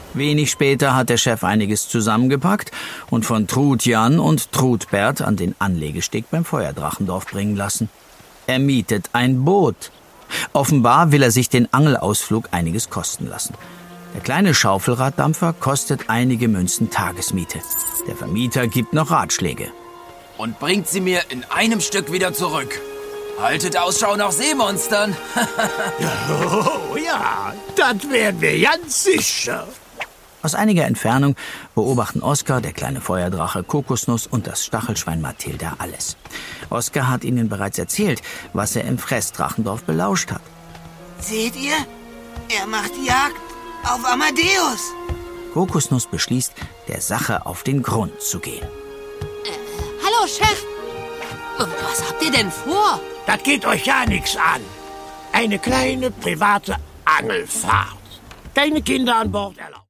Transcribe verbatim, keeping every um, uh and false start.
Wenig später hat der Chef einiges zusammengepackt und von Trud Jan und Trud Bert an den Anlegesteg beim Feuerdrachendorf bringen lassen. Er mietet ein Boot. Offenbar will er sich den Angelausflug einiges kosten lassen. Der kleine Schaufelraddampfer kostet einige Münzen Tagesmiete. Der Vermieter gibt noch Ratschläge. Und bringt sie mir in einem Stück wieder zurück. Haltet Ausschau nach Seemonstern. Oh ja, das werden wir ganz sicher. Aus einiger Entfernung beobachten Oskar, der kleine Feuerdrache Kokosnuss und das Stachelschwein Mathilda alles. Oskar hat ihnen bereits erzählt, was er im Fressdrachendorf belauscht hat. Seht ihr? Er macht Jagd auf Amadeus. Kokosnuss beschließt, der Sache auf den Grund zu gehen. Äh, hallo, Chef. Was habt ihr denn vor? Das geht euch ja nichts an. Eine kleine private Angelfahrt. Deine Kinder an Bord erlaubt.